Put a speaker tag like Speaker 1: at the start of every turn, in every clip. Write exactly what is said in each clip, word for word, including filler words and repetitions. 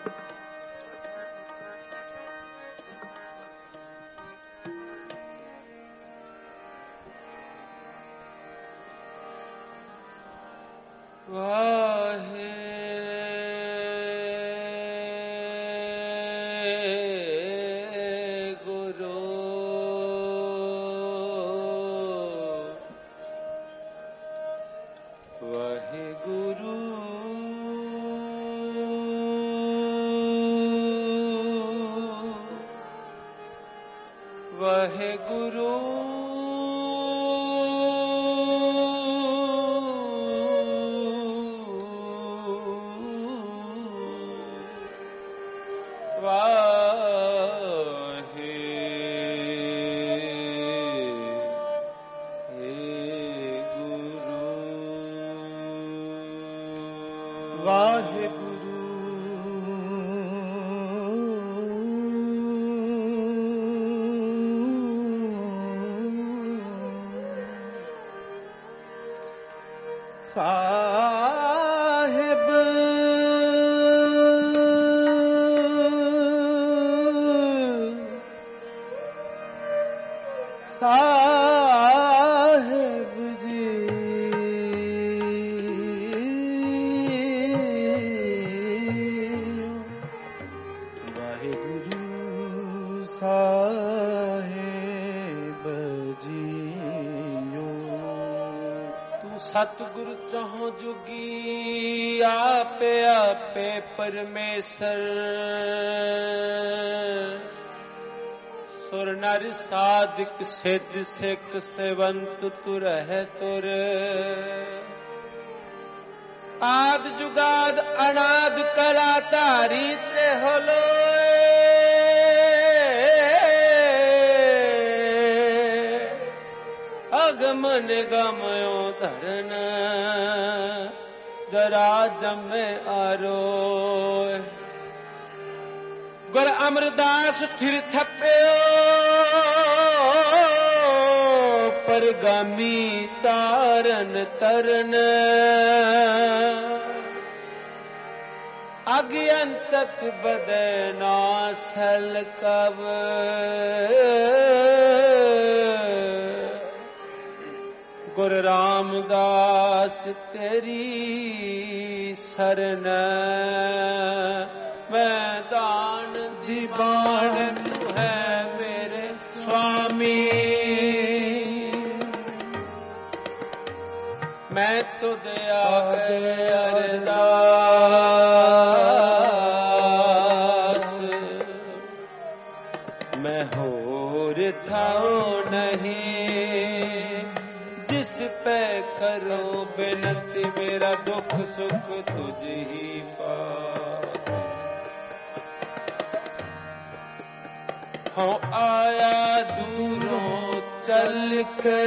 Speaker 1: सतगुरु चहो जुगी आपे आपे परमेश्वर सुर नर साधिक सिद्ध सिख सेवंत तुर है तुर आद जुगाद अनाद कला तारी ते होलो अगमन गमयो धरन जरा जमे आरो गुर अमरदास फिर थप्यो परगामी तारन तरन अज्ञानतक बदना सल कब गुरु रामदास तेरी शरण मैदान दीवान तू है मेरे स्वामी मैं तो दया अरदास मैं होर थाओ नहीं जिस पे करो बेनती मेरा दुख सुख तुझ ही पा हो आया दूरों चल के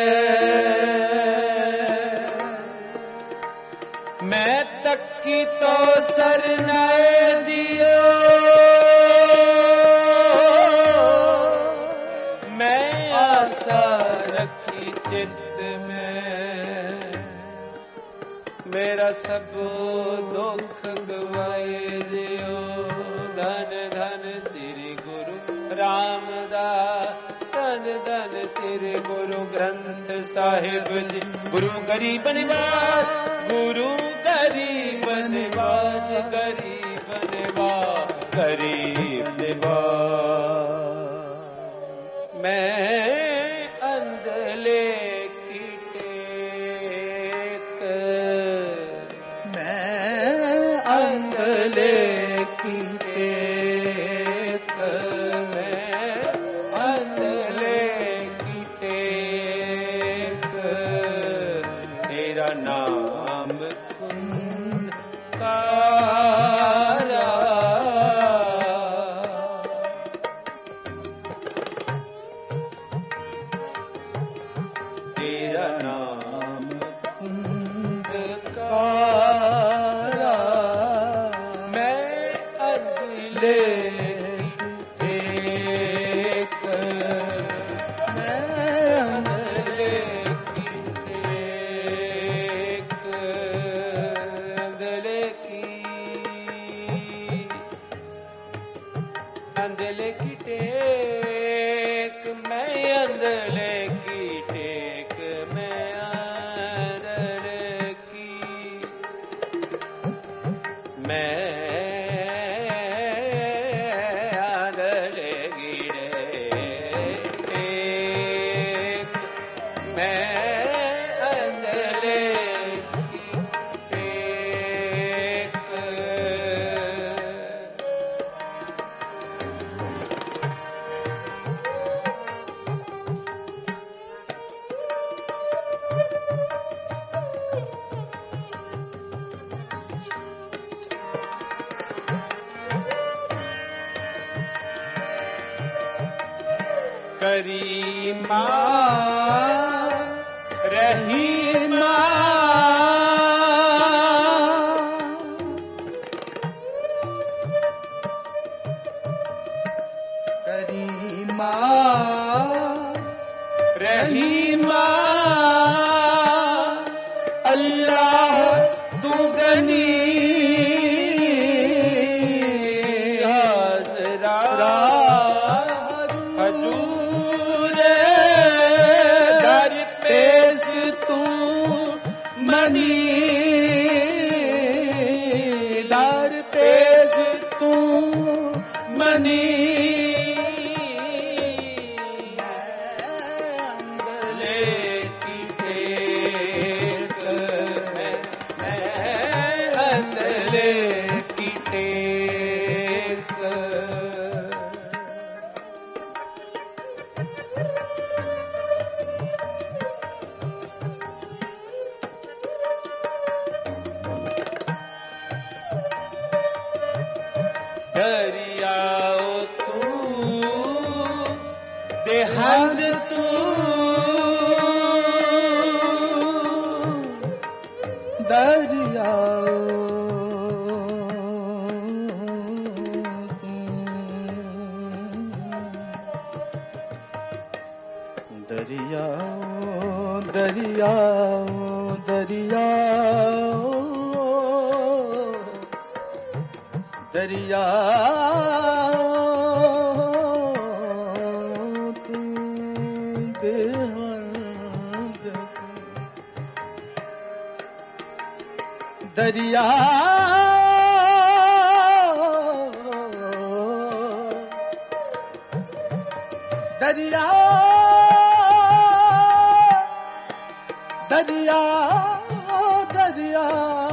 Speaker 1: मैं तक की तो सरनाए दियो मैं आशा रखी चित्त मेरा सब दुख गवाए दियो धन धन श्री गुरु रामदास धन धन श्री गुरु ग्रंथ साहिब जी गुरु गरीब निवास गुरु गरीब निवास गरीब निवास गरीब निवास मैं अंधले करीमा रहीमा
Speaker 2: करीमा
Speaker 1: रहीमा अल्लाह तू गनी
Speaker 2: दर पेश तू मनी
Speaker 1: अंगले की टेक मैं अंगले की टेक दरियाओ तू देहांत तू
Speaker 2: दरियाओ दरियाओ दरियाओ दरियाओ दरिया तू देहांत दरिया दरिया दरिया दरिया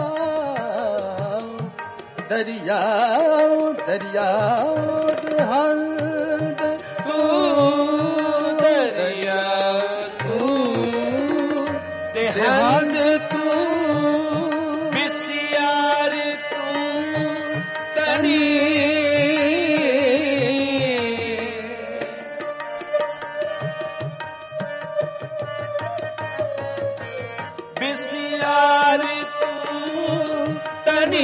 Speaker 2: दरिया दरिया देहांत
Speaker 1: तू दरिया तू देहांत तू बिसियार तू तनी बिसियार तू तनी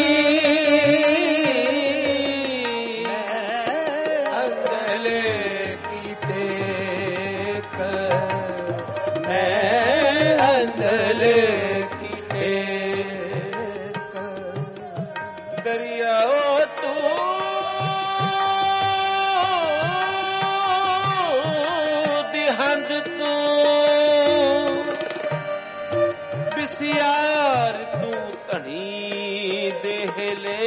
Speaker 1: दरियाओ तू देहांत तू बिसियार तू तनी देहले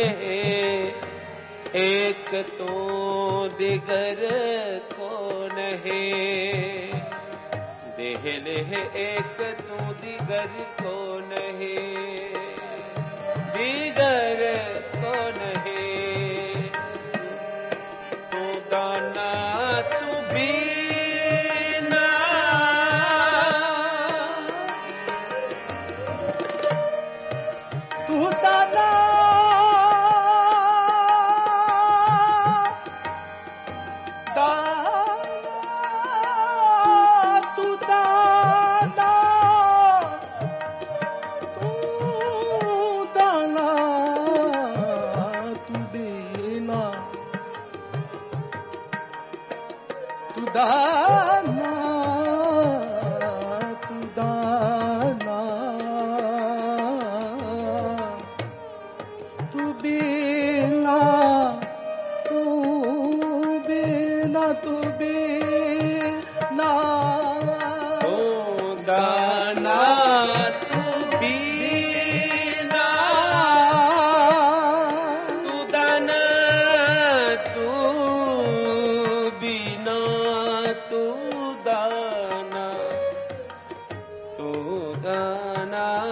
Speaker 1: एक तो दिगर को नहीं देहले एक तू दिगर को नहीं दिगर को नहीं तू दाना तू बीना
Speaker 2: तू दाना तू दाना तू दाना तू बीना तू दाना तू दाना तू बीना तू बीना तू बीना
Speaker 1: तू दाना तू बीना तू दाना तू बीना तू दाना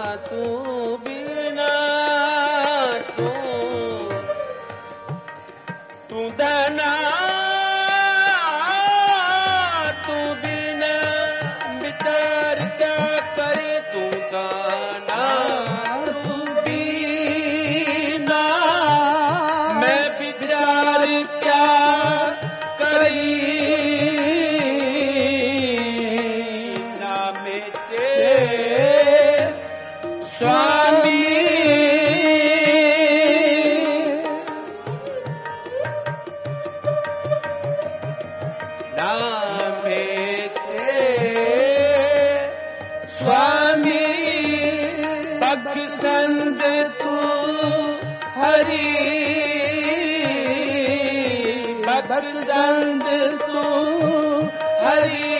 Speaker 1: तू बिना तू तू दाना तू बिना विचार क्या करे तू दाना तू बिना मैं विचार क्या करी स्वामी नामे ते स्वामी बख्शंद तू हरि बख्शंद तू हरि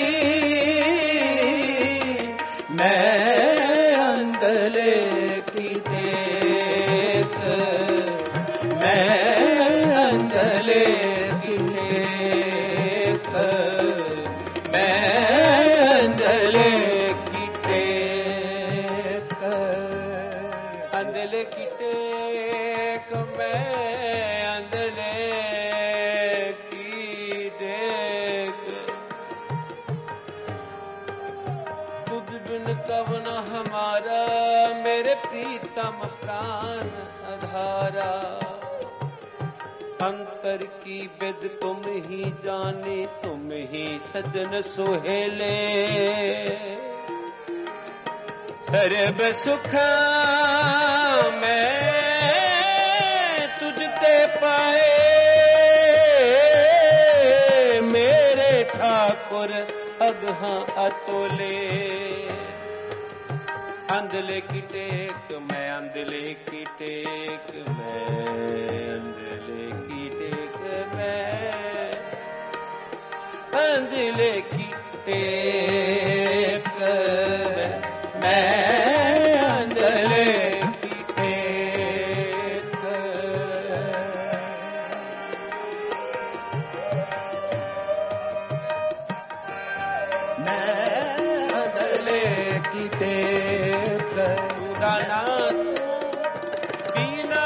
Speaker 1: मैं अंदले की देख मैं अंदले की देख मैं अंदले की टेक अंदले की टेक मैं अंदले की देख तुझ बिन कवन हमारा मेरे प्रीतम प्राण आधारा अंतर की विद तुम ही जाने तुम ही सजन सुहेले सर्व सुख मैं तुझते पाए मेरे ठाकुर अगहा अतोले अंधले की टेक मैं अंधले की टेक मैं अंधले की टेक मैं अंधले की टेक मैं अंधले की टेक मैं अंधले की टेक दाना बिना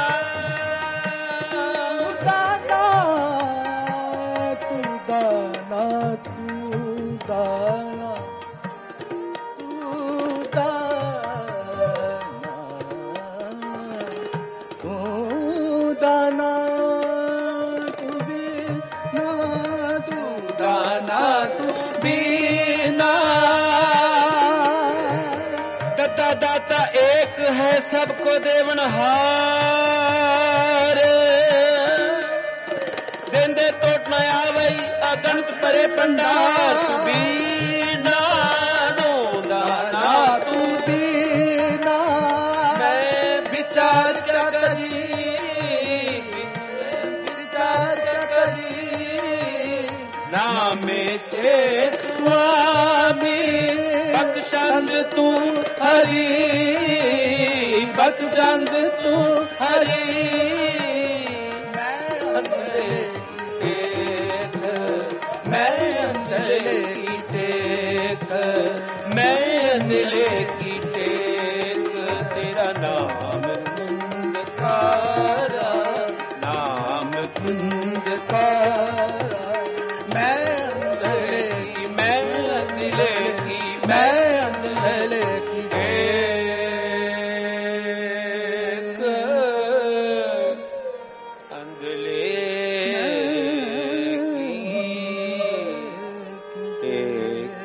Speaker 2: दाना तू दाना तू दाना तू दाना तू दाना तू बिना तू दाना तू बिना
Speaker 1: दाता दाता एक है सबको देवनहार देंदे तोट न आवई अगंत परे पंडार तू बीना दो दाना
Speaker 2: तू बिना
Speaker 1: मैं विचार क्या करी
Speaker 2: विचार क्या करी
Speaker 1: नामे ते स्वामी बख्शंद तू हरि बख्शंद तू हरि मैं अंधले की टेक मैं अंधले की टेक मैं अंधले की टेक तेरा नाम कुंदकारा नाम कुंदकारा मैं अंधले की मैं अंधले की मैं अंधले की टेक अंधले की टेक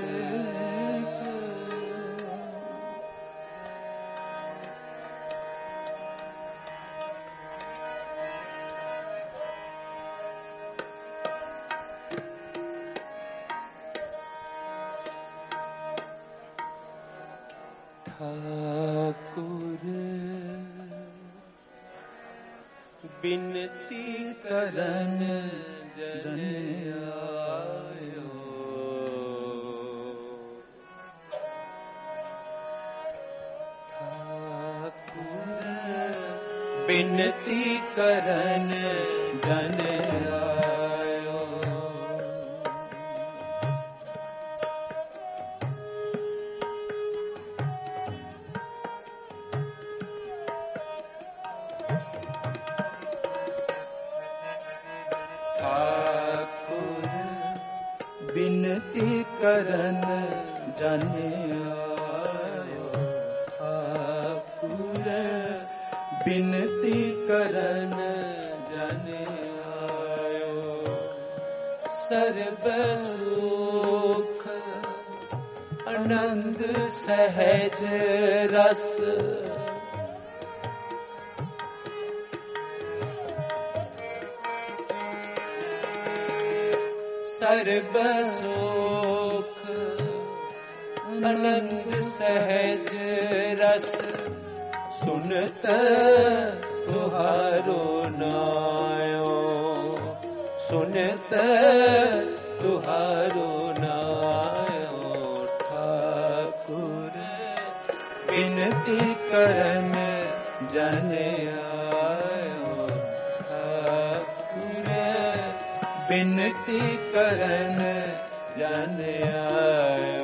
Speaker 1: ठाकुर बिनती करन जन आयो ठाकुर बिनती करन जन आयो बिनती करन जन आयो। सर्ब सुख आनंद सहज रस, सर्ब सुख आनंद सहज रस, सुनत तुहारो नायो। सुनत तुहारो नायो ठाकुर, बिनती करन जन आयो। ठाकुर बिनती करन जन आयो।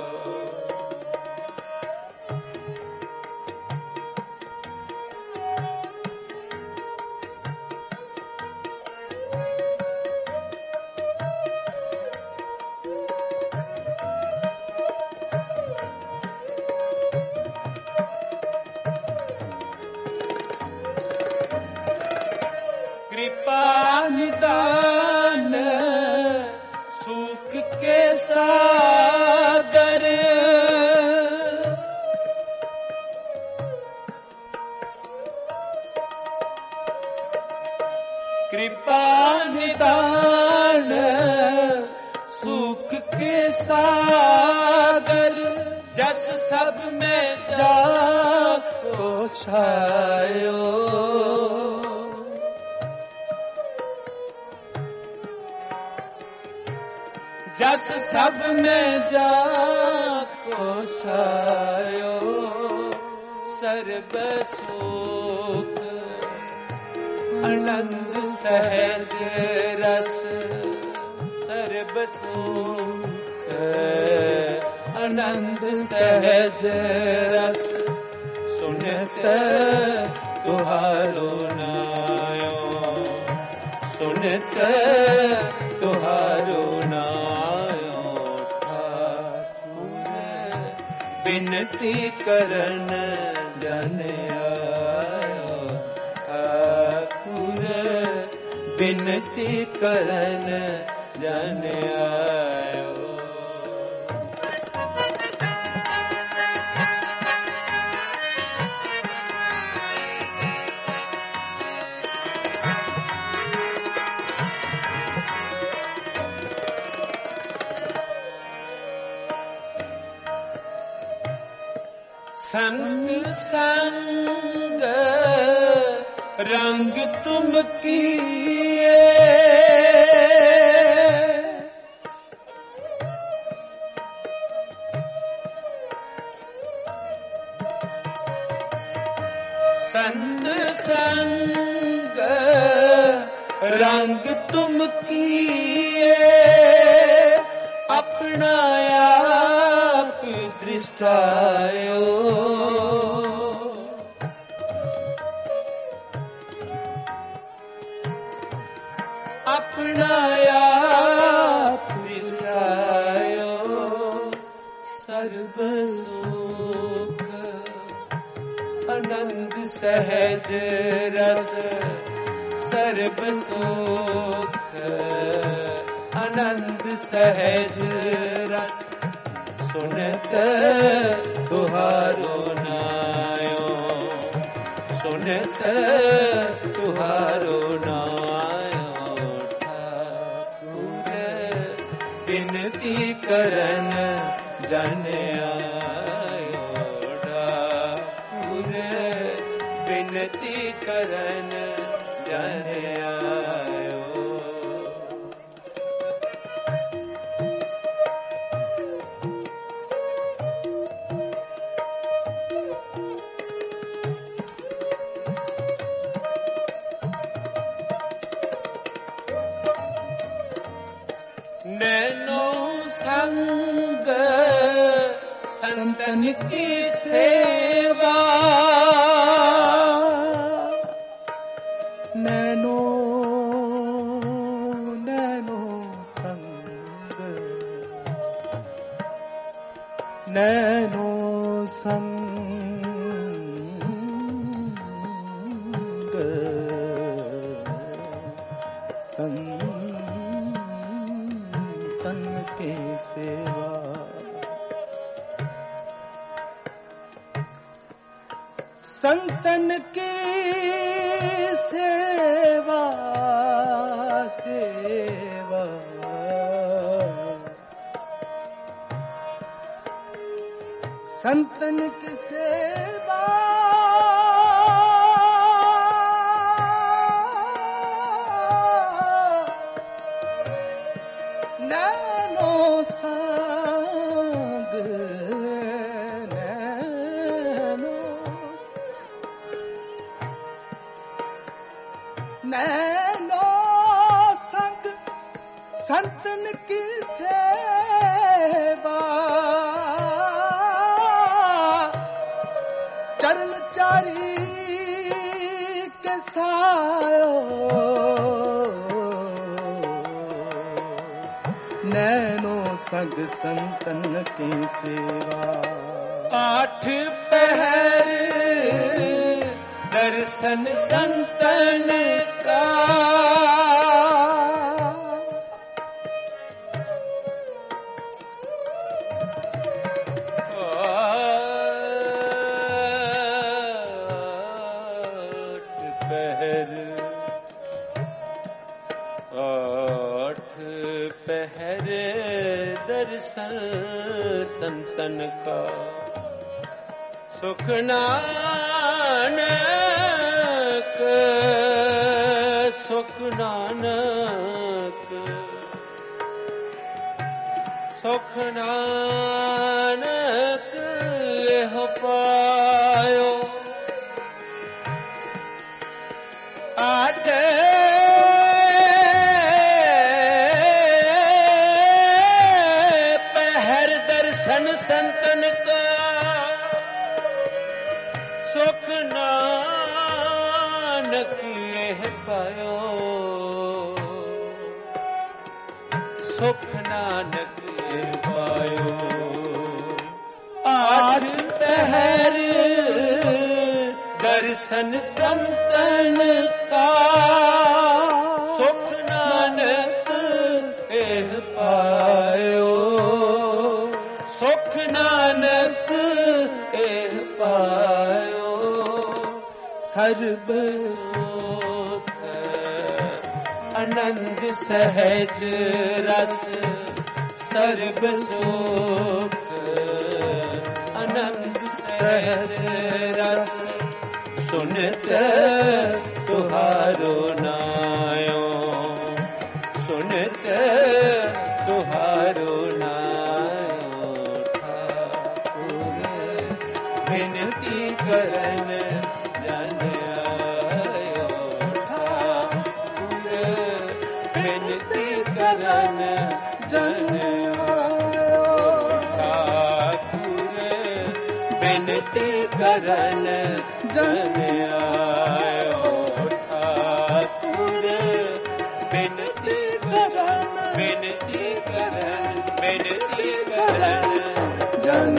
Speaker 1: कृपा निदान सुख के सागर, कृपा निदान सुख के सागर, जस सब में जाको छायो। जस सब में जाको छायो। सर्ब सुख आनंद सहज रस, सर्ब सुख आनंद सहज रस, सुनत तुहारो नायो। सुनत तुहारो नायो ठाकुर, बिनती करन जन आयो। ठाकुर बिनती करन जन आयो। संग संग रंग तुम किए, संग संग रंग तुम किए, अपना आप दृष्टायो। अपना आप दृष्टायो। सर्व सुख आनंद सहज रस, सर्व सुख आनंद सहज रस, सुनत तुहारो नायो। सुनत तुहारो नायो ठाकुर, बिनती करन जन आयो। ठाकुर बिनती करन जन आयो। नैनो संग संतन की सेवा,
Speaker 2: नैनो नैनो संग, नैनो संग संतन की सेवा सेवा संतन की सेवा नैनो संग नैनो नैनो संग संतन की सेवा चरण चारी के सायो नैनो संग संतन की सेवा
Speaker 1: आठ पहर दर्शन संतन का संतन का सुख नानक सुख नानक सुख नानक यह पायो आठ संतन का सुख नानक यह पायो सुख नानक यह पायो आठ पहर दर्शन संतन का सुख नानक यह पायो सुख नानक एह पायो सर्ब सुख आनंद सहज रस सर्ब सुख आनंद सहज रस सुनत तुहारो नायो सुनत तुहारो नायो विनती करन जन आयो ठाकुर विनती करन जन आयो ठाकुर विनती करन जन आयो ठाकुर विनती करन विनती करन विनती करन जन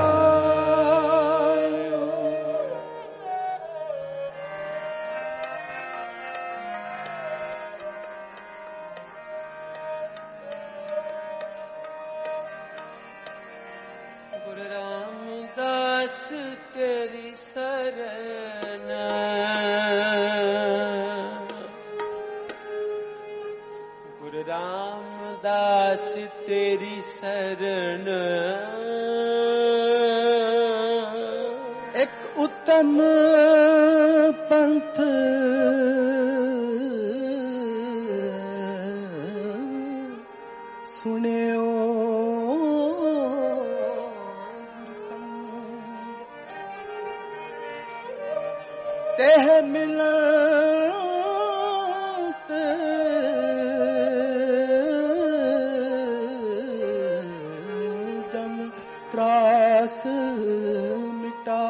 Speaker 1: तेरी शरण गुरु रामदास तेरी शरण
Speaker 2: एक उत्तम पंथ सुनियो तेह मिलत जम त्रास मिटा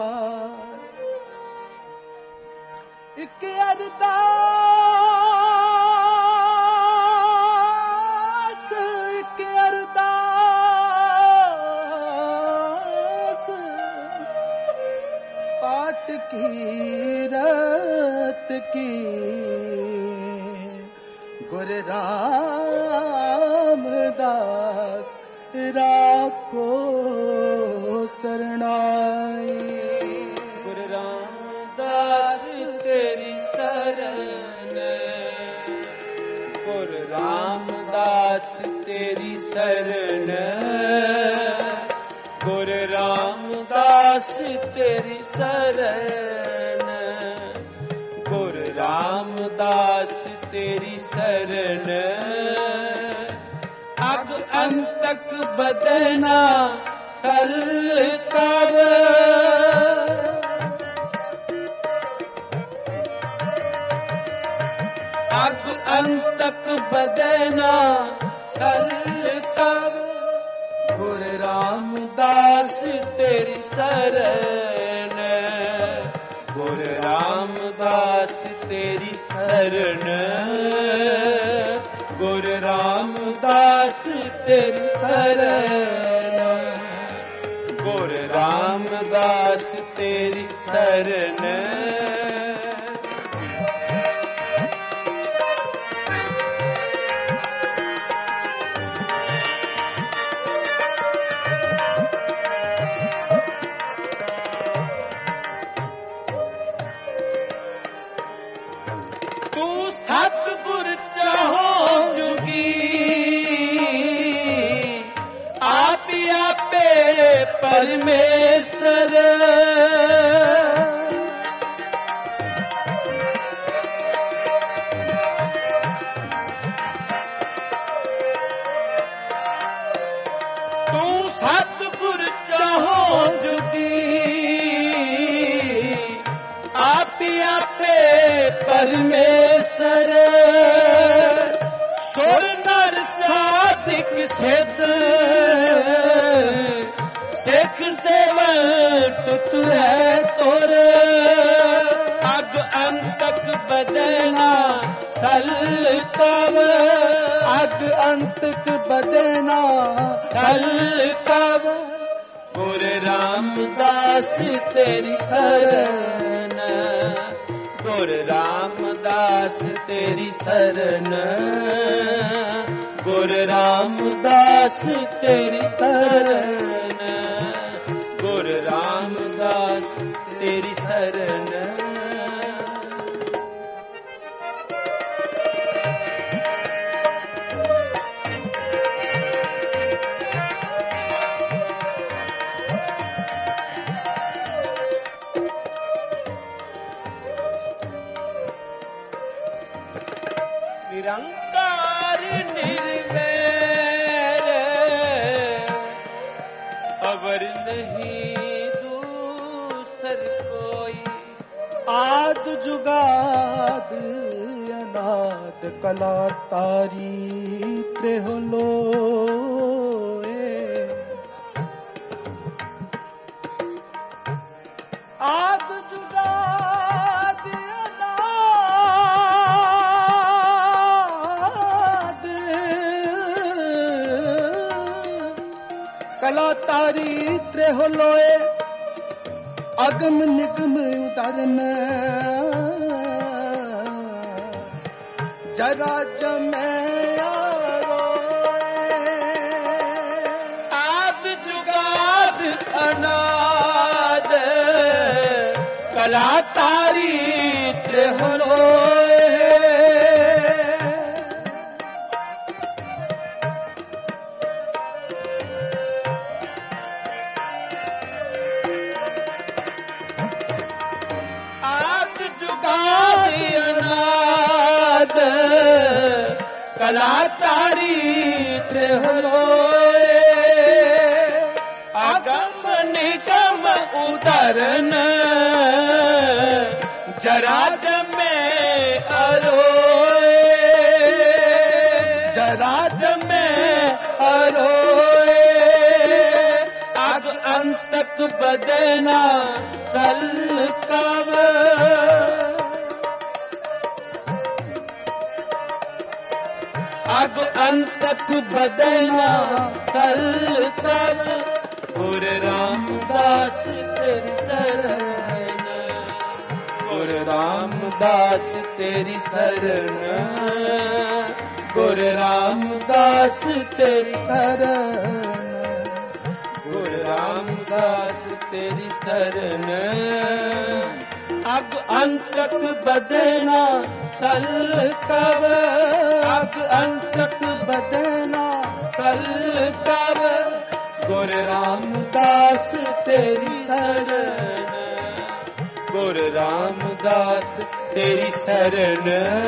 Speaker 2: एक अरदास एक अरदास पाठ की रत की गुरु रामदास राखो शरणाई
Speaker 1: गुरु राम तेरी शरण, गुरु रामदास तेरी शरण, अग अंतक बदना सल कब, अग अंतक बदना सल कब, गुरु रामदास तेरी शरण, गुरु रामदास तेरी शरण, गुरु रामदास तेरी शरण, गुरु रामदास तेरी शरण। सतगुर चाहो जुगी, आप आपे परमेश्वर, तू सतगुर चाहो जुगी, आप आपे परमेश्वर, सुर नर साधिक सिद्ध, सिख सेवल तुत है तोर, अग अंतक बदना सल कब,
Speaker 2: अग अंतक बदना
Speaker 1: सल कब, गुरु रामदास तेरी शरण, गुरु रामदास तेरी शरण, गुरु रामदास तेरी शरण, गुरु रामदास तेरी शरण। निरंकार निर्वैर अवर नहीं दूसर कोई,
Speaker 2: आद जुगाद अनाद कला तारी त्रिहलोए, आद जुगाद अनाद कला तारी त्रिहलोए, अगम निगम उदाहरण जरा जमे
Speaker 1: आद जुगाद अनाद कला तारी त्रिहलोए, अनाद कला तारी त्रिहलोए, अगम निगम उदाहरण जरा जमे अरोए, जरा जमे अरोए, अग अंतक बदना सल कब, अग अंतक बदना सल कब, गुरु रामदास तेरी शरण, गुरु रामदास तेरी शरण, गुरु रामदास तेरी शरण, गुरु रामदास तेरी शरण, अग अंतक बदना सल कब, अग अंतक बदना सल कब, गुर रामदास तेरी शरण, गुर रामदास तेरी शरण।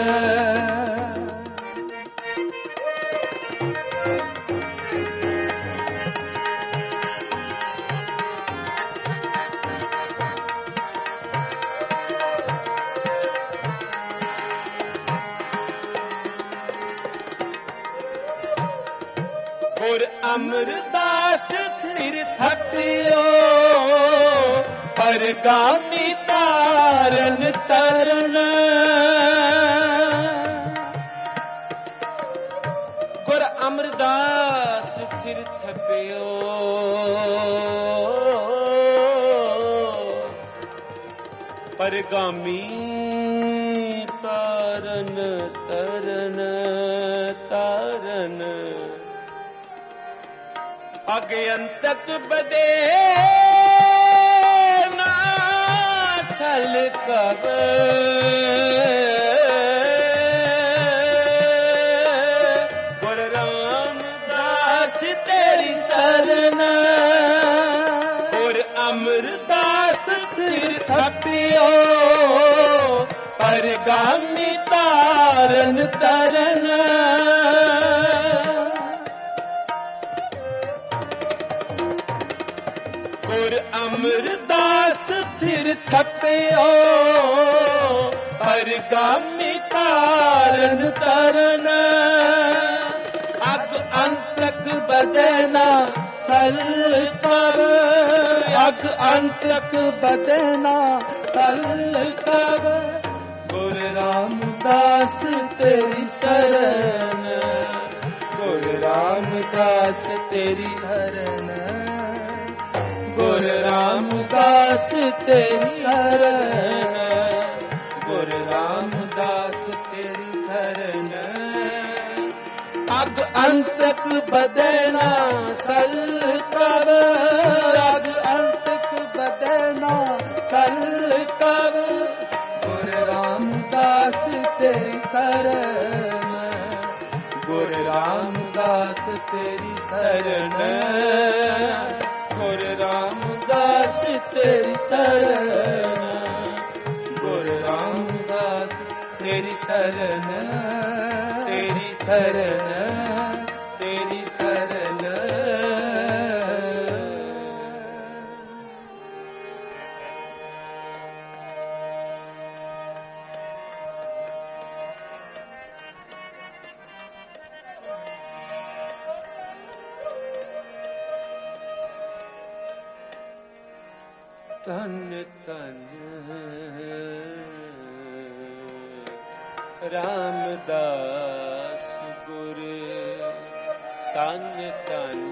Speaker 1: गुर अमरदास सिर थकियो, परगामी तारन तरन। गुर अमरदास सिर थकियो, परगामी तारन तरन तारन। अगे अंतक बदे ना छल कब, गुर रामदास तेरी शरण। गुर अमरदास सिर थकियो, परगामी तारन तरन। गुर अमरदास सिर थकियो, परगामी तारन तरन। अग अंतक बदना सल कर, अग अंतक बदना सल कर। गुर रामदास तेरी शरण, गुर रामदास तेरी शरण। गुर रामदास तेरी शरण, गुर रामदास तेरी शरण। अग अंतक बदना सल कर, अग अंतक बदना सल कर। गुर रामदास तेरी शरण, गुर रामदास तेरी शरण। गुर रामदास तेरी शरण, गुर रामदास तेरी शरण, तेरी शरण, तेरी शरण। तन तन रामदास गुर, तन तन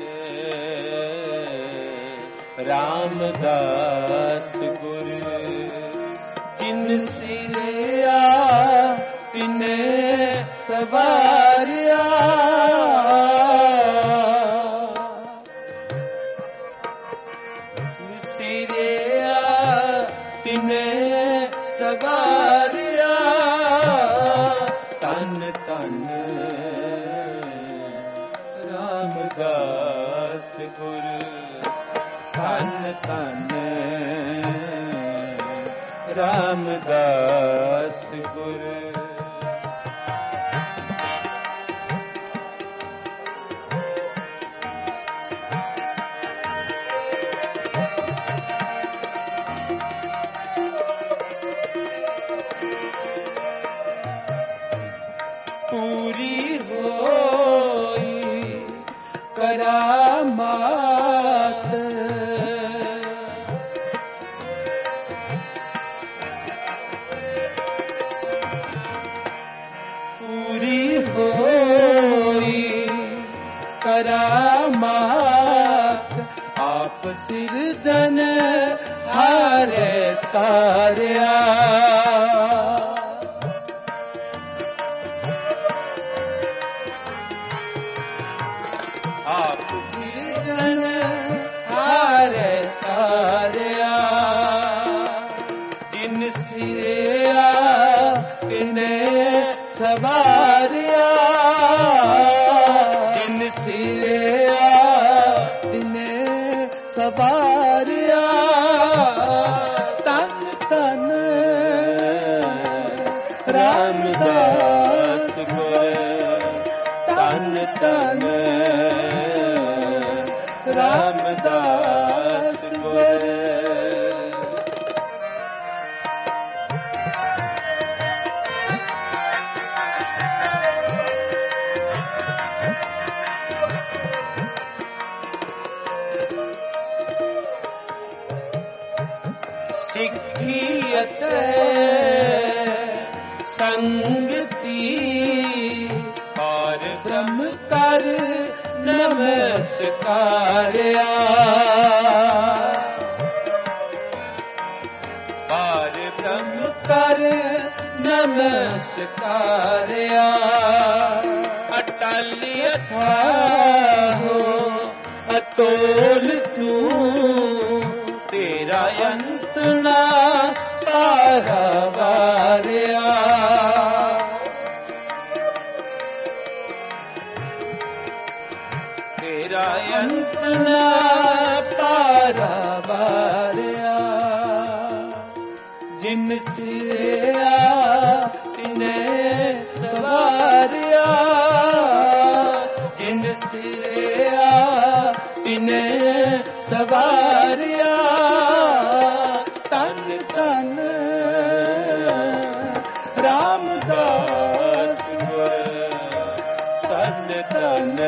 Speaker 1: रामदास गुर। जिन सिरिया तिने सवारिया, सिरिया तिने सवारिया। तन तन रामदास गुर, तन तन रामदास गुर। पूरी होई करामात, पूरी होई करामात। आप सिरजन हारे तारिया, आप सिरजन हारे तारिया। जिन सिरिया तिने सवारिया, जिन सिरिया तिने ਰਾਮਦਾਸ ਗੁਰ ਧੰਨ ਧੰਨ ਰਾਮਦਾਸ ਗੁਰ। ਸਿੱਖੀ ਅਤੇ ਸੰਗਤੀ ਪਾਰ ਬ੍ਰਹਮ ਕਰ ਨਮਸਕਾਰਿਆ। ਪਾਰ ਬ੍ਰਹਮ ਕਰ ਨਮਸਕਾਰਿਆ। ਅਟਲ ਅਥਾਹੋ ਅਤੋਲ ਤੂੰ ਤੇਰਾ ਅੰਤ ਨਾ ਪਾਰਾਵਾਰਿਆ। ਤੇਰਾ ਅੰਤ ਨਾ ਪਾਰਾਵਾਰਿਆ। ਜਿਨ ਸਿਰਿਆ ਤਿਨੇ ਸਵਾਰਿਆ। ਜਿਨ ਸਿਰਿਆ ਤਿਨੇ ਸਵਾਰਿਆ। ਧੰਨ ਧੰਨ ਰਾਮਦਾਸ ਗੁਰ ਧੰਨ ਧੰਨ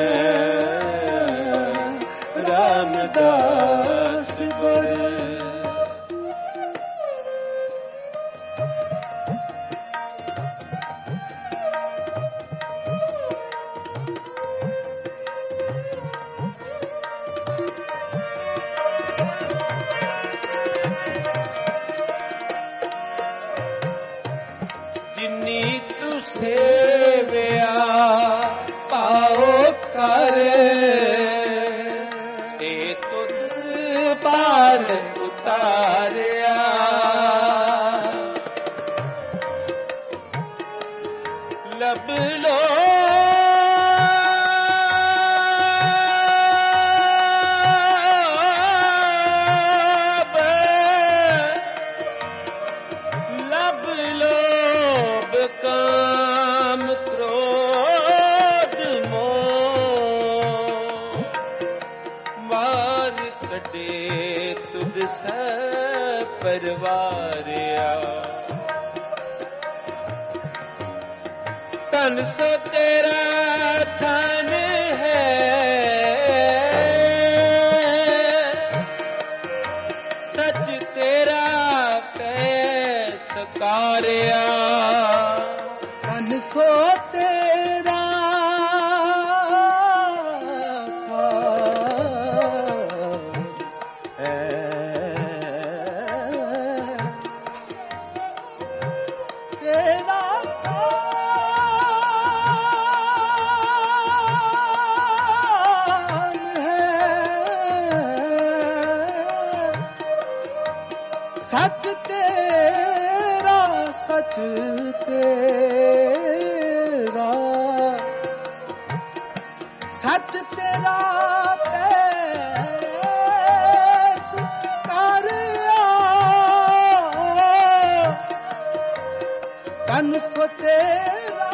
Speaker 1: ਰਾਮਦਾਸ ਗੁਰ। ਜਿਨੀ ਤੂੰ ਸੇਵਿਆ ਪਾਉ ਕਰ ਤੇ ਤੁਧ ਪਾਰ ਉਤਾਰਿਆ। ਲਬ ਲੋ ਕਾਮ ਕ੍ਰੋਧ ਮੋਹ ਮਾਰ ਕੱਢੇ ਤੁਧ ਸੈ ਪਰਵਾਰਿਆ। ਧਨ ਸੋ ਤੇਰਾ ਧਨ ਹੈ ਸੱਚ ਤੇਰਾ ਪੈ ਸਕਾਰਿਆ। ਧਨ ਸੋ ਤੇਰਾ ਹੈ ਤੇਰਾ ਸੱਚ ਤੇਰਾ ਸੱਚ ਤੇਰਾ ਸੱਚ ਤੇਰਾ ਪੈਸ ਕਰਿਆ। ਤਨ ਸੋ ਤੇਰਾ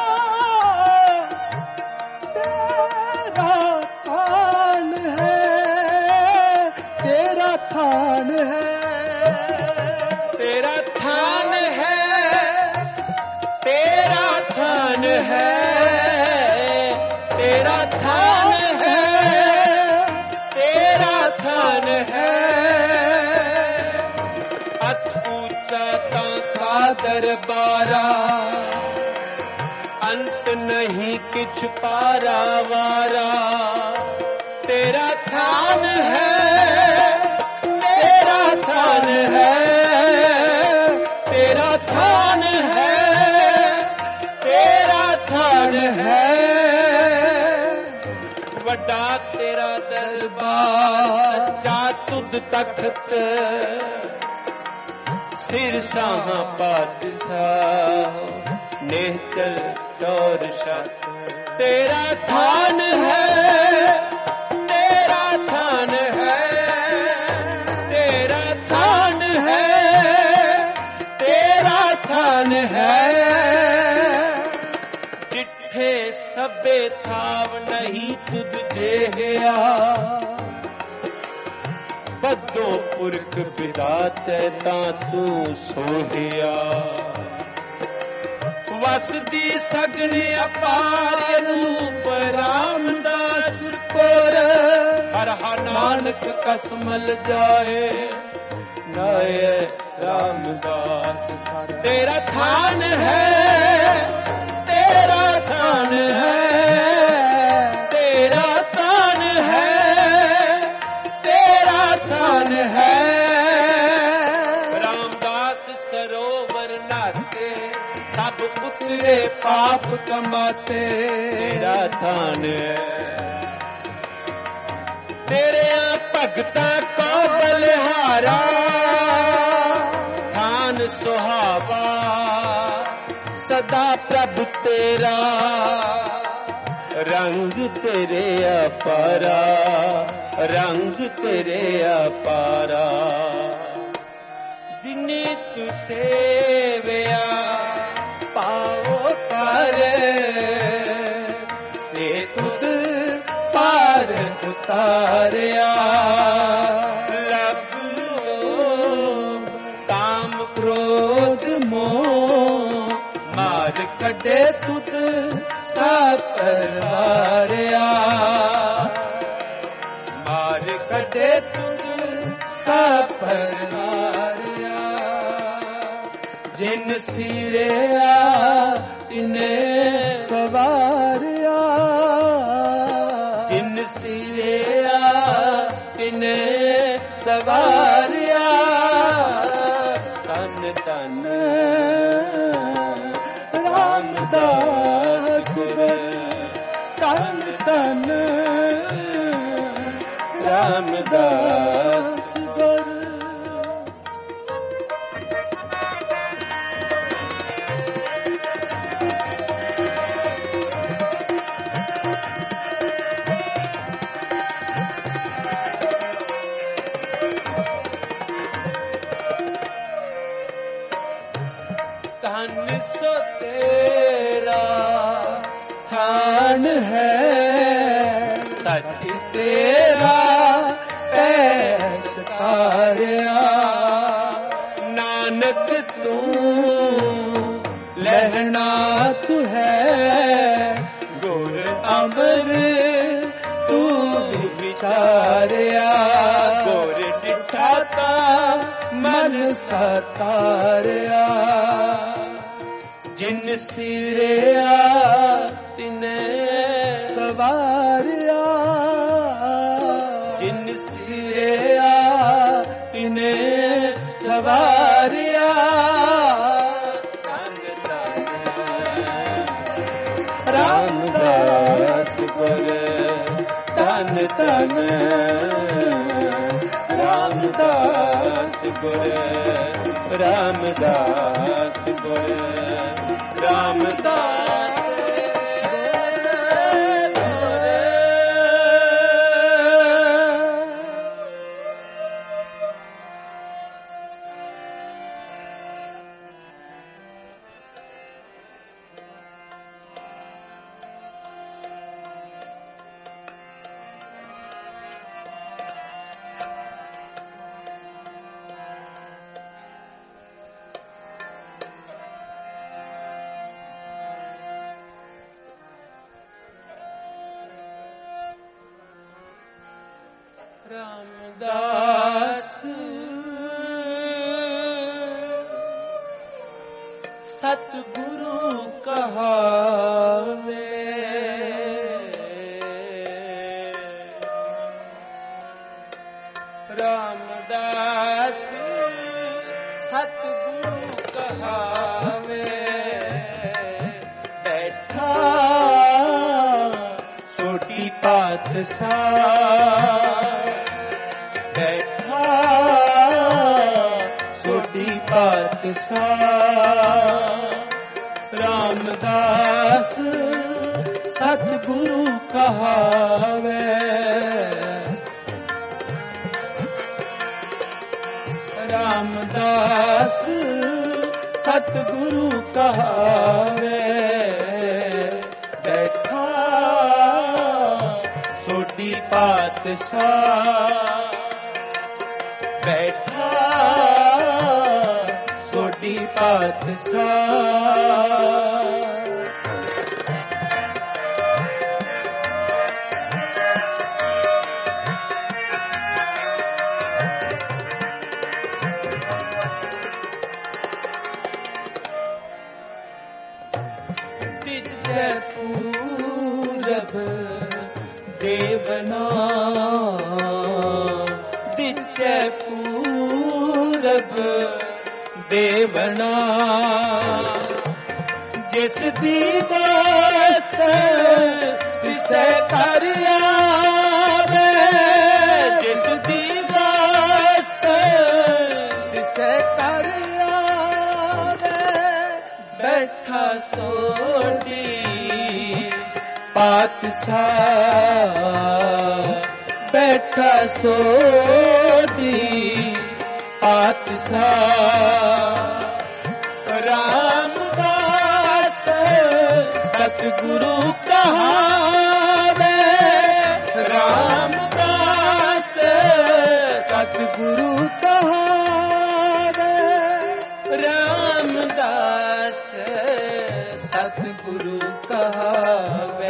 Speaker 1: ਤੇਰਾ ਥਾਨ ਹੈ ਤੇਰਾ ਥਾਨ ਹੈ ਤੇਰਾ ਥਾਨ ਹੈ ਤੇਰਾ ਥਾਨ ਹੈ ਤੇਰਾ ਥਾਨ ਹੈ ਤੇਰਾ ਥਾਨ ਹੈ। ਅਤ ਉੱਚਾ ਤਾਂ ਦਰਬਾਰਾ ਅੰਤ ਨਹੀਂ ਕਿਛ ਪਾਰਾ ਵਾਰਾ। ਤੇਰਾ ਥਾਨ ਹੈ ਤੇਰਾ ਥਾਨ ਹੈ ਤੇਰਾ ਥਾਨ ਹੈ ਤੇਰਾ ਥਾਨ ਹੈ। ਵੱਡਾ ਤੇਰਾ ਦਰਬਾਰ ਸੱਚਾ ਤੁਧ ਤਖਤ ਸਿਰ ਸਾਹ ਪਾਤਸ਼ਾਹ ਨੇਤਰ ਚੌਰ ਸ਼ਤ। ਤੇਰਾ ਥਾਨ ਹੈ ਤੇਰਾ ਥਾਨ ਹੈ ਤੇਰਾ ਥਾਨ ਹੈ ਤੇਰਾ ਥਾਨ ਹੈ। ਸਭੇ ਥਾਵ ਨਹੀਂ ਤੁਧ ਜੇਹਿਆ ਬੱਧੋ ਪੁਰਖ ਵਿਦਾਤੈ ਤਾਂ ਤੂੰ ਸੋਹਿਆ ਵਸਦੀ ਸਗਲ ਅਪਾਰ ਅਨੂਪ ਰਾਮਦਾਸ ਪੁਰ ਹਰ ਹਰ ਨਾਨਕ ਕਸਮਲ ਜਾਏ ਨਾਏ ਰਾਮਦਾਸ ਤੇਰਾ ਥਾਨ ਹੈ ਤੇਰਾ ਥਾਨ ਹੈ ਤੇਰਾ ਥਾਨ ਹੈ ਤੇਰਾ ਥਾਨ ਹੈ ਰਾਮਦਾਸ ਸਰੋਵਰ ਨਾਤੇ ਸਭ ਉਤਰੇ ਪਾਪ ਕਮਾਤੇ ਤੇਰਾ ਥਾਨ ਹੈ ਤੇਰਿਆਂ ਭਗਤਾਂ ਕੋ ਬਲਿਹਾਰਾ ਥਾਨ ਸੁਹਾਵਾ ਸਦਾ ਪ੍ਰਭ ਤੇਰਾ ਰੰਗ ਤੇਰੇ ਅਪਾਰਾ ਰੰਗ ਤੇਰੇ ਅਪਾਰਾ ਜਿਨੇ ਤੂੰ ਸੇਵਿਆ ਪਾਓ ਕਰ ਸੇ ਤੁਧ ਪਾਰ ਉਤਾਰਿਆ ਲਭ ਲੋਭ ਕਾਮ ਕ੍ਰੋਧ ਮੋਹ ਮਾਰ ਕੱਢੇ ਤੁਧ ਸਭ ਹਾਰਿਆ ਮਾਰ ਕੱਢੇ ਤੁਧ ਸਭ ਹਾਰਿਆ ਜਿਨ ਸਿਰਿਆ ਤਿਨੇ ਸਵਾਰਿਆ ਜਿਨ ਸਿਰਿਆ ਤਿਨੇ ਸਵਾਰਿਆ ਤਨ ਤਨ ਰਾਮਦਾਸ ਤਨ ਤਨ ਰਾਮਦਾਸ ਗੁਰ ਧਨ ਸੋ ਤੇਰਾ ਥਾਨ ਹੈ ਸੱਚ ਤੇਰਾ ਪੈਸ ਤਾਰਿਆ ਨਾਨਕ ਤੂੰ ਲਹਿਣਾ ਤੂੰ ਹੈ ਗੁਰ ਅਮਰ ਤੂੰ ਵਿਚਾਰਿਆ ਗੁਰ ਡਿਠਾ ਤਾ ਮਨ ਸਤਾਰਿਆ ਜਿਨ ਸਿਰਿਆ ਤਿਨੇ ਸਵਾਰਿਆ ਜਿਨ ਸਿਰਿਆ ਤਿਨੇ ਸਵਾਰਿਆ ਤਨ ਤਨ ਰਾਮਦਾਸ ਗੁਰ ਤਨ ਤਨ ਰਾਮਦਾਸ ਗੁਰ ਰਾਮਦਾਸ ਗੁਰ ਰਾਮਦਾਸ ਰਾਮਦਾਸ ਸਤਿਗੁਰੂ ਕਹਾਵੇ ਰਾਮਦਾਸ ਸਤਿਗੁਰੂ ਕਹਾਵੇ ਬੈਠਾ ਛੋਟੀ ਪਾਤਸ਼ਾਹ ਬੈਠਾ ਛੋਟੀ ਪਾਤਸ਼ਾਹ ਰਾਮਦਾਸ ਸਤਿਗੁਰੂ ਕਹਾਵੇ ਰਾਮਦਾਸ ਸਤਿਗੁਰੂ ਕਹਾਵੇ ਬੈਠਾ ਪਾਤਸ਼ਾਹ ਬੈਠਾ ਸੋਢੀ ਪਾਤਸ਼ਾਹ ਪੂਰਬ ਦੇਵਨਾ ਦਿੱਤੇ ਪੂਰਬ ਦੇਵਨਾ ਜਿਸ ਦੀ ਦਾਸ ਤਿਸੈ ਕਰ ਆਵੇ ਜਿਸ ਦੀ ਦਾਸ ਤਿਸੈ ਕਰ ਆਵੇ ਬੈਠਾ ਸੋਢੀ ਪਾਤਸ਼ਾਹ ਬੈਠਾ ਸੋਢੀ ਪਾਤਸ਼ਾਹ ਰਾਮਦਾਸ ਸਤਿਗੁਰੂ ਕਹਾਵੇ ਰਾਮਦਾਸ ਸਤਿਗੁਰੂ ਕਹਾਵੇ ਰਾਮਦਾਸ ਸਤਿਗੁਰੂ ਕਹਾਵੇ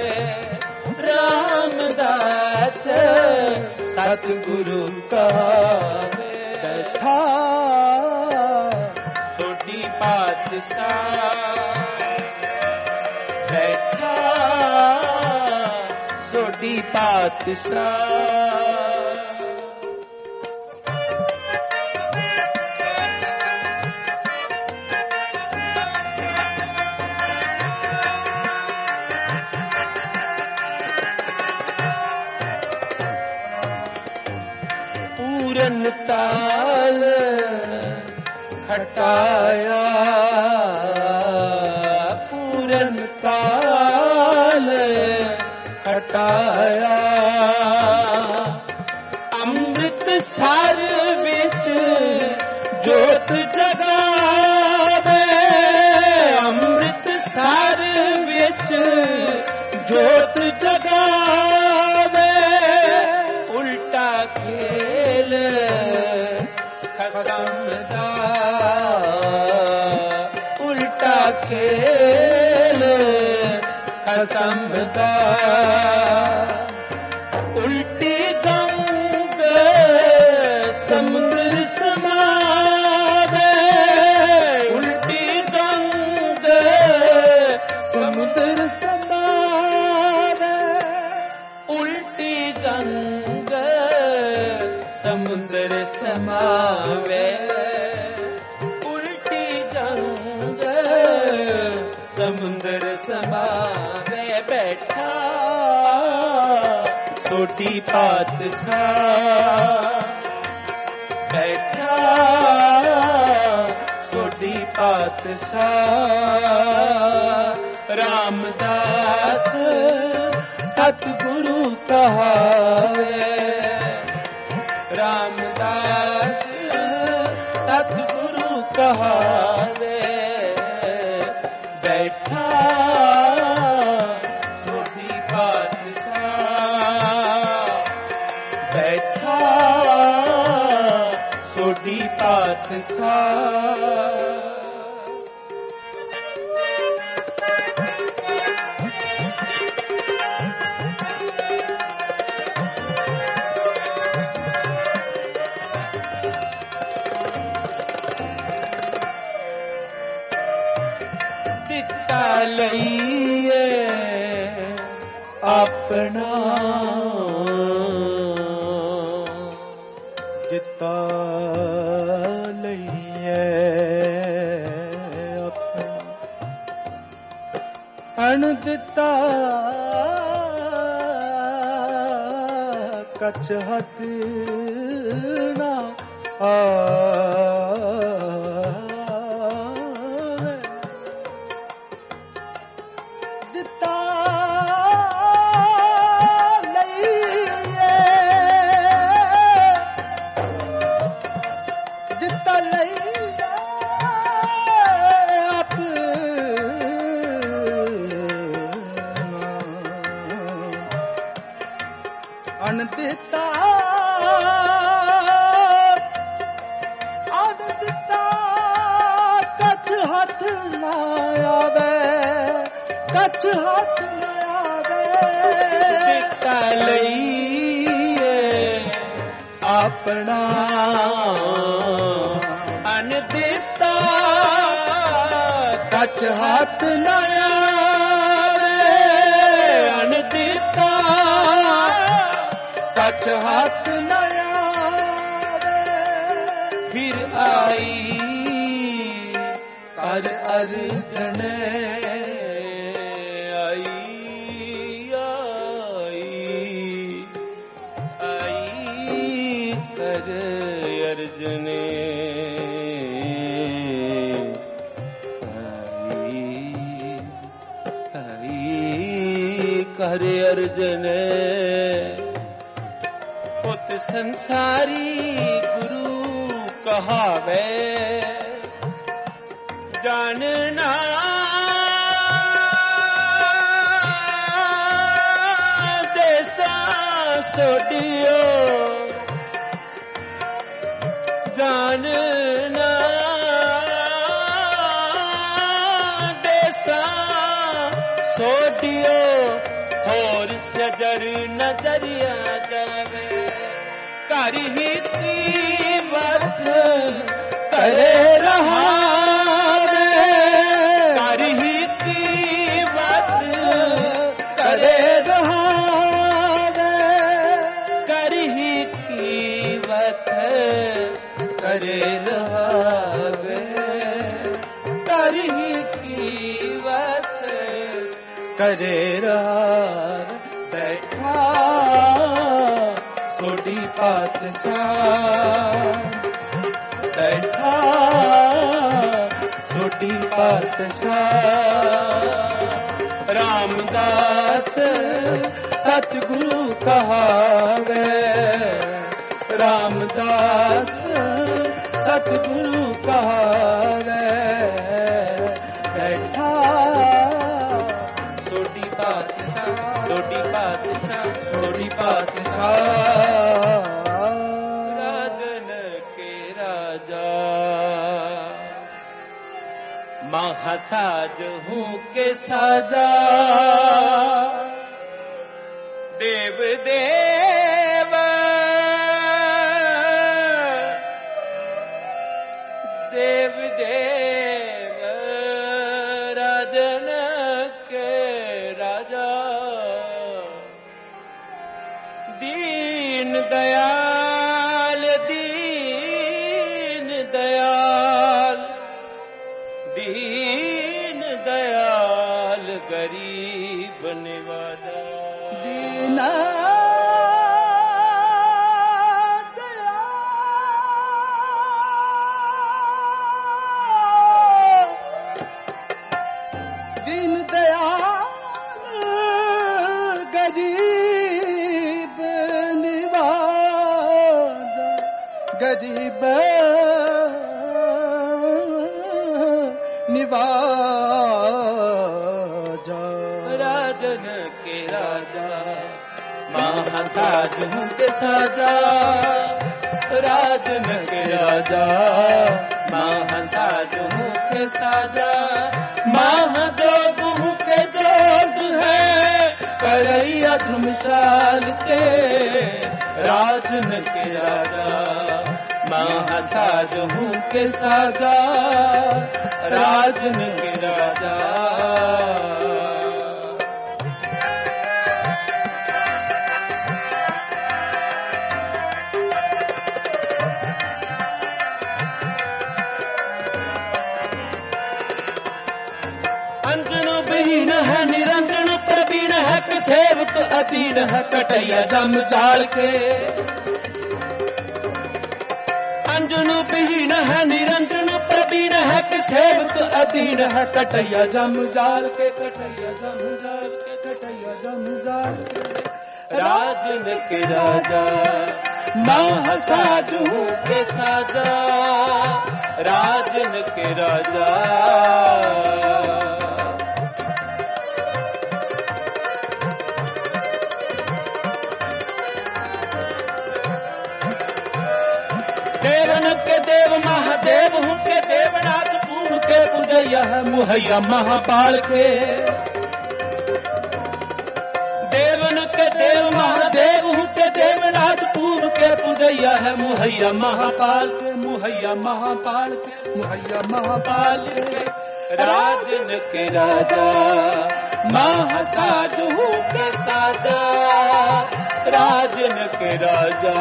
Speaker 1: ਰਾਮਦਾਸ ਸਤਿਗੁਰੂ ਕਹਾਵੇ ਬੈਠਾ ਸੋਢੀ ਪਾਤਸ਼ਾਹ ਬੈਠਾ ਸੋਢੀ ਪਾਤਸ਼ਾਹ ਪੂਰਨ ਤਾਲ ਖਟਾਇਆ ਪੂਰਨ ਤਾਲ ਖਟਾਇਆ ਅੰਮ੍ਰਿਤ ਸਰ ਵਿੱਚ ਜੋਤ ਜਗਾਵੇ ਅੰਮ੍ਰਿਤ ਸਰ ਵਿੱਚ ਜੋਤ ਜਗਾਵੇ ਉਲਟਾ ਖੇਲ ਖਸਮ ਦਾ ਉਲਟਾ ਖੇਲ ਖਸਮ ਦਾ ਉਲਟੀ ਗੰਗ ਸਮੁੰਦਰ ਸਮਾਵੇ ਉਲਟੀ ਗੰਗ ਸਮੁੰਦਰ ਸਮਾਵੇ ਉਲਟੀ ਗੰਗ ਸਮੁੰਦਰ ਸਮਾਵੇ ਉਲਟੀ ਗੰਗ ਸਮੁੰਦਰ ਸਮਾਵੇ ਬੈਠਾ ਸੋਢੀ ਪਾਤਸ਼ਾਹ ਬੈਠਾ ਸੋਢੀ ਪਾਤਸ਼ਾਹ ਰਾਮਦਾਸ ਸਤਿਗੁਰੂ ਕਹਾਵੇ ਰਾਮਦਾਸ ਸਤਿਗੁਰੂ ਕਹਾਵੇ ਬੈਠਾ ਸੋਢੀ ਪਾਤਸ਼ਾਹ ਬੈਠਾ ਸੋਢੀ ਪਾਤਸ਼ਾਹ ਦਿੱਤਾ ਲਈਏ ਆਪਣਾ ਦਿੱਤਾ ਲਈਏ ਆਪਣਾ ਅਣ ਦਿੱਤਾ ਕਛ ਹੱਥ ਨਾ ਆਵੇ ਦਿੱਤਾ ਲਈਏ ਦਿੱਤਾ ਲਈਏ ਆਪਣਾ
Speaker 2: ਦਿੱਤਾ ਕੱਚ ਹੱਥ ਨਾ ਆਵੇ ਕੱਚ ਹੱਥ ਨਾ ਆਵੇ
Speaker 1: ਦਿੱਤਾ ਲਈਏ ਆਪਣਾ ਅਨ ਦਿੱਤਾ
Speaker 2: ਕੱਚ ਹੱਥ ਨਾ ਆਵੇ
Speaker 1: ਅਨ ਦਿੱਤਾ
Speaker 2: ਕੱਚ ਹੱਥ ਨਾ
Speaker 1: फिर आई
Speaker 2: कर अर्जन
Speaker 1: आई आई आई कर अर्जन आई आई कर अर्जन पुत संसारी गुरु कहावे जानना देसा सोडियो जानना देसा सोडियो और सजर नजरिया जावे कर ही तीवत
Speaker 2: करे रहा
Speaker 1: कर ही तीवत
Speaker 2: करे रहा
Speaker 1: कर ही तीवत
Speaker 2: करे रहा
Speaker 1: कर ही तीवत
Speaker 2: करे रहा बैठा सोडी पातशाह बैठा सोडी पातशाह
Speaker 1: रामदास
Speaker 2: सतगुरु कहावे रामदास सतगुरु कहावे बैठा
Speaker 1: सोडी पातशाह सोडी पातशाह
Speaker 2: सोडी पातशाह
Speaker 1: राजन के राजा महासाज हूँ के साजा देव देव देव देव राजन के राजा दीन दयाल दीन दयाल दीन दयाल गरीब निवाजा
Speaker 2: दीना दीन दयाल गरीब निवाजा गरीब निवाजा
Speaker 1: राजन के राजा महासाज हूँ के साजा राजन के राजा महासाज हूँ के साजा महाजोग हूँ के जोग है
Speaker 2: करैया धर्मशाल के
Speaker 1: राजन के राजा महासाज हूँ के साजा राजन के राजा अंजन बीन है निरंजन प्रवीण है कि सेवक अधीन है कटैया जम चाल के अंजन बीन है निरंजन प्रवीण है कि सेवक अधीन है कटैया जम जाल के
Speaker 2: कटैया जम जाल के कटैया जम जाल के
Speaker 1: राजन के राजा महासाज हूँ के साजा राजन के राजा के देव महादेव हूँ के देवनाथ पूर्ण के पूजैया है मुहैया महापाल के। देवन के देव महादेव हूँ के देवनाथ पूर्ण के पूजैया है मुहैया महापाल के। मुहैया महापाल के मुहैया महापाल के। राजन के राजा महासाधु हूँ के साजा राजन के राजा।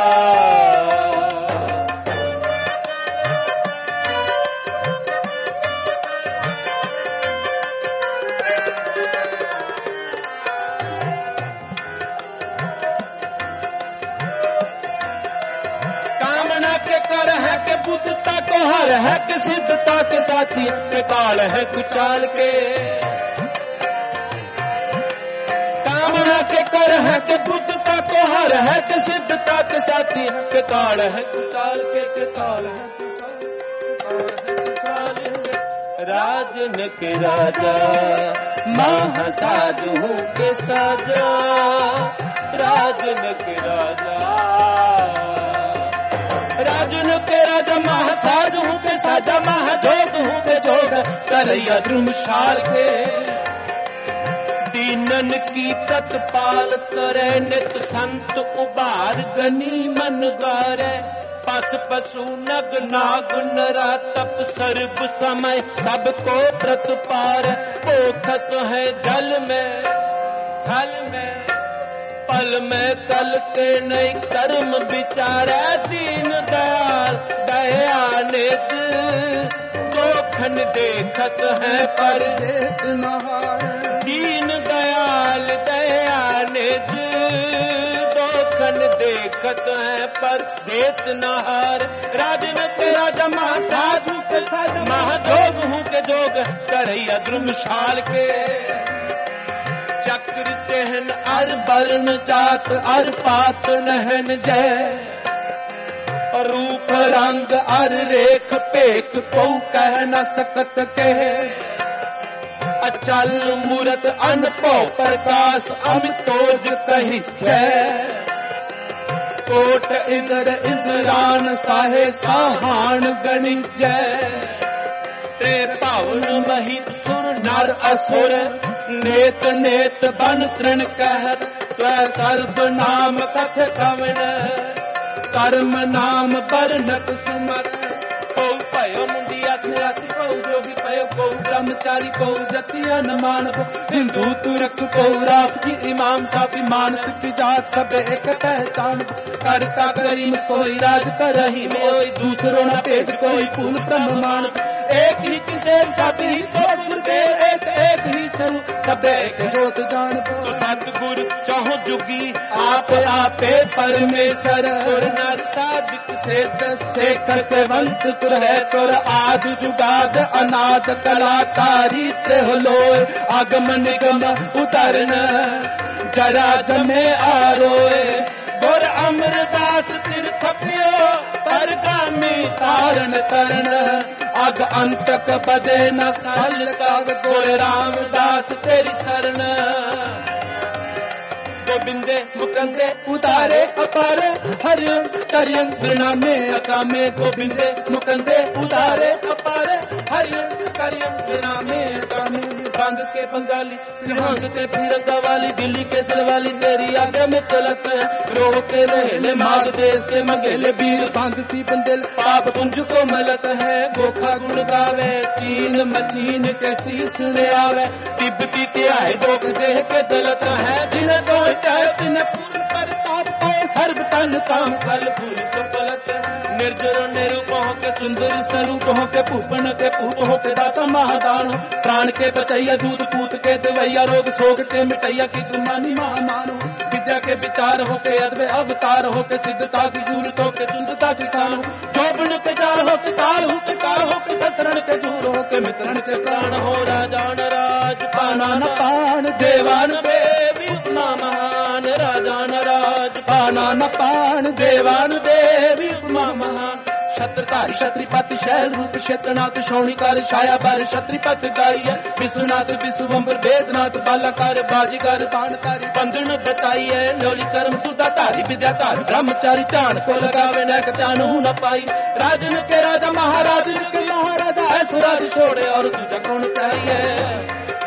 Speaker 1: कामना के कर है के बुद्धता को हर है के सिद्धता के साथी के काल है कुचाल के। कामना के कर है के बुद्धता को हर है के सिद्धता के साथी के काल है कुचाल के। के काल है कुचाल के। राजन के राजा महासाधु के साजा राजन के राजा। राजन के राजा महासाधु के साजा महाजोग हूँ के जोग करैया द्रुमशाल के। दीनन की तत्पाल करे नित संत उबार गनी मन द्वारे। पस पशु नग नाग नरा तप सर्व समय सबको प्रतपार। पोखत है जल में थल में पल में कल के नहीं कर्म विचारा। दीन दयाल दया नित दोखन देखत है पर देख नहार। दीन दयाल दया नित दोखन देखत है पर देत नहार। राजन के राजा महासाधु के महाजोग हूँ के जोग करैया द्रुमशाल के। चक्र चहन अर वर्ण जात अर पात नहन जय। रूप रंग अर रेख पेख को कह न सकत कहे। अचल मूरत अनपो प्रकाश अमितोज कही जय। कोट इंद्र इंद्रान साहे साहान गणि जय। ते पावन महित सुर नर असुर नेत नेत बन तृण कहत त्व सर्व नाम कथ कवन। कर्म नाम बरनत सुमत को पयो मुंडिया सिरासी को जोगी पयो को ब्रह्मचारी को जति अनुमान को। हिंदू तुरक को रात की इमाम साफी मानस की जात सब एक पहचान। करता करीम सोई राज कर रही मोई दूसरों न पेट कोई पूर्ण ब्रह्मान। एक ही किसे साथी तो गुरुदेव एक एक ही स्वरूप सब एक जोत जान। तो सतगुरु चाहो जुगी आप आपे परमेश्वर। सुरनाथ साधिक से शेखर सेवंत तुर है तुर आदि जुगाद अनाद कलाकारी त्रिह लोय। आगम निगम उतरन जरा जमे आरोए। गुर अमरदास तीर्थ पियो परगामी तारण तरण। अग अंतक बदे न सल काग गुर रामदास तेरी शरण। गोबिंदे मुकंदे उतारे अपारे हरियं करियं प्रणामे अकामे। गोबिंदे मुकंदे उतारे अपारे हरियं करियं प्रणामे अकामे। बांग के बंगाली भांग के फिरंगा वाली दिल्ली के दिलवाली तेरी आगे में चलत है। रो के रहले माग देश के मंगेले वीर भांग सी बंदेल पाप पुंज को मलत है। गोखा गुण गावे चीन मचीन के शीश ने आवे। तिब्बती त्याय दोग देह के दलत है। जिन्हें तो चाहे तिन्हें पूर्ण पर ताप पाए सर्व तन काम कल फूल को पलत। निर्जर निरूप हो के सुंदर स्वरूप हो के पूपन के पूप हो के दाता महादान। प्राण के बचैया दूध पूत के दवैया रोग शोक के मिटैया की तुमानी महामान। विद्या के विचार हो के अद्वै अवतार हो के सिद्धता की जूरत हो के चुंदता किसान हो। जोबन के जार हो के ताल हो के काल हो के सतरण के सूर हो के मित्रण के प्राण हो। राजान राज पाना न पान देवान देवी उपमा महान। राजान राज पाना न पान देवान देवी उपमा महान। शत्रता धारी छत्रीपति शैल रूप क्षेत्रनाथ शौणिकार छाया पर छत्रीपति गाई है विश्वनाथ विश्वम्बर वेदनाथ बालाकार बाजीगर बाणकारी बंधन बताई है न्योली कर्म तुदा धारी विद्या धारी ब्रह्मचारी ध्यान को लगावे नैक ध्यान हूं न पाई राजन के राजा महाराज के महाराजा ऐसो राज छोड़े और तुझा कौन चाहिए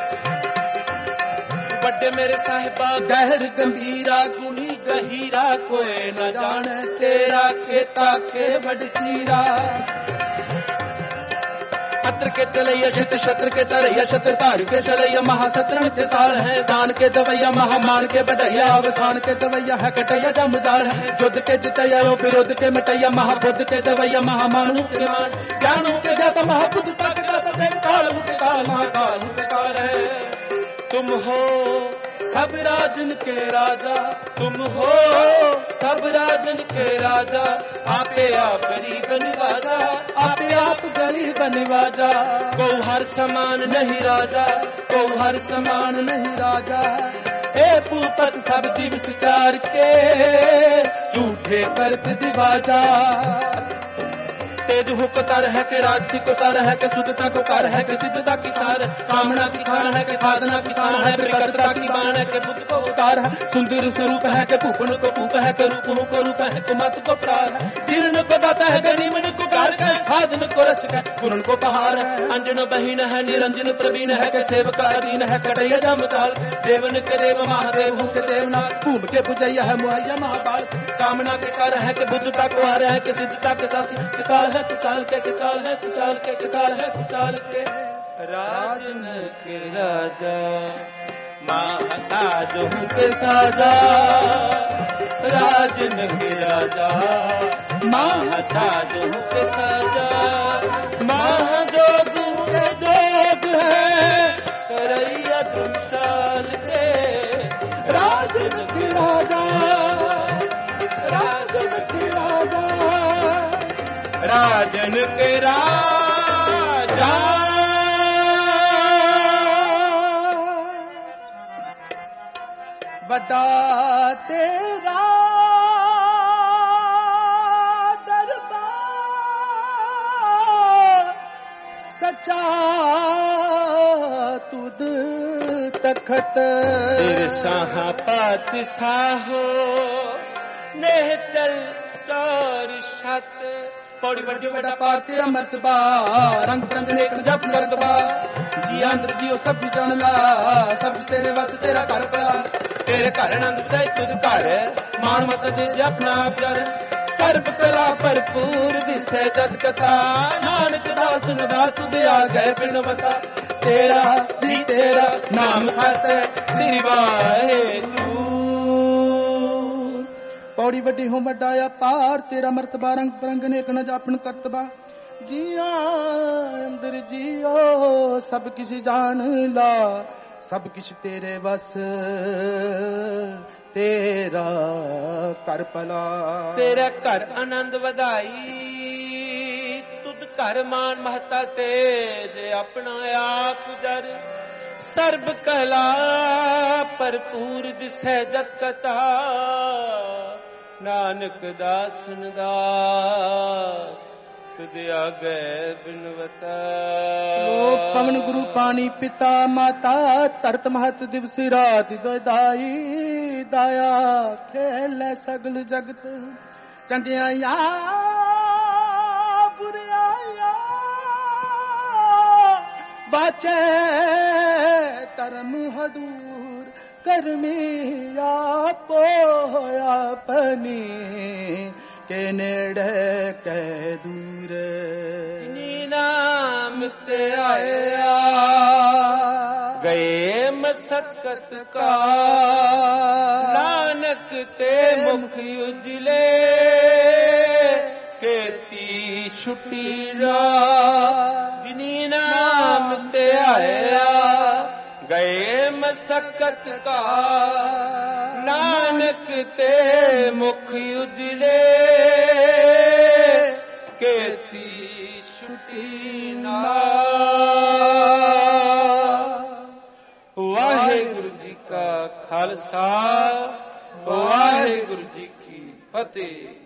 Speaker 1: बड़े मेरे साहिबा गहर गंभीरा गुनी गहीरा कोई न जाने तेरा केता के बड़ चीरा अत्र के चलैया शत शत्र के तरैया शत्र तार के चलैया महासत्रण के सार है दान के दवैया महामान के बढ़ैया अवसान के दवैया है कटैया जमदार है युद्ध के जितैया विरोध के मिटैया महाबुद्ध के दवैया महामानु के मान ज्ञानों के जाता महाबुद्ध तक काल काल महाकाल काल है तुम हो सब राजन के राजा तुम हो सब राजन के राजा आपे आप गरीब निवाजा आपे आप गरीब निवाजा को हर समान नहीं राजा को हर समान नहीं राजा ए पूपत सब दिव विचार के झूठे कर दिवाजा तेज हुक्कार है के राजसी को सार है के शुद्धता को कार है के सिद्धता की सार कामना की खान है के साधना की खान है विकटता की बाण है के बुद्ध को उतार है सुंदर स्वरूप है के भूपन को भूप है के रूप को रूप है के मत को प्रार है जीर्ण को दाता है गरीबन को कार है साधन को रस है पूर्ण को पहाड़ है अंजन बहीन है निरंजन प्रवीण है के सेवक अधीन है कटैया जमदार देवन के देव महादेव के देवनाथ भूम के पुजैया है मुहैया महाबाल कामना के कार है के बुद्धता को हार है के सिद्धता के साथी कुचाल के कुचाल है कुचाल के कुचाल है कुचाल के राजन के राजा महासाजो के साजा राजन के राजा महासाजो के साजा महाजोग के जोग है करैया तुमशाल के राजन के राजा राजन के राजा राजन के राजा बता तेरा दरबार सच्चा तुद तखत शाह पात साहो ने चल चौर छत पौड़ी बड़ी बड़ा पार तेरा मर्तबा रंग रंग नेक जप मर्तबा जी अंदर जियो सब जान ला सब तेरे वस तेरा घर पड़ा तेरे घर आनंद बधाई तुझ घर मान मत दे अपना प्यार सर्व कला भरपूर दिसे जत कथा नानक दास दास तुझे आ गए बिन बता तेरा जी तेरा नाम सत श्री वाहेगुरु पौड़ी बड़ी हो बडाया पार तेरा मर्तबा रंग परंग ने न जापन करतबा जिया अंदर जियो सब किस जान ला सब किस तेरे बस तेरा कर पला तेरे घर आनंद वधाई तुद घर मान महता तेज अपना आप जर सर्ब कला भरपूर दिसै जत कथा नानक दासन दास तुद आगे बिनवता लोक पवन गुरु पानी पिता माता तरत महत दिवस रात दाई दाया खेल सगल जगत चंगिया बुरिया बाचे तरम हदूर करमिया पोया पनी के नेड़े के दूर नाम ते आया गए मसक्कत का नानक ते मुख उजले केती छुट्टी जिनी नाम ते आया गए मसक्कत का नानक ते मुख उजले केती छुट्टी ना वाहेगुरु जी का खालसा वाहेगुरु जी की फतेह।